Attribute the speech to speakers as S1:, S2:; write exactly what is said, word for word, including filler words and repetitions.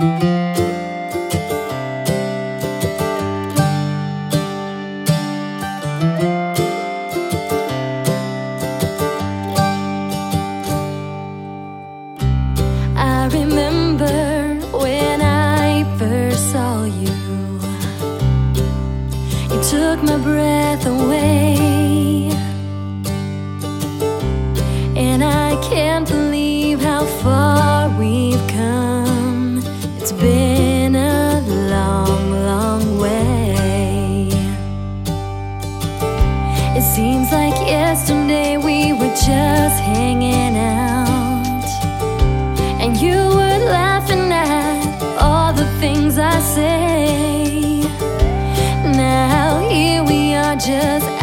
S1: I remember when I first saw you. You took my breath away, and I can't believe how far we've come. It's been a long, long way. It seems like yesterday we were just hanging out, and you were laughing at all the things I say. Now here we are, just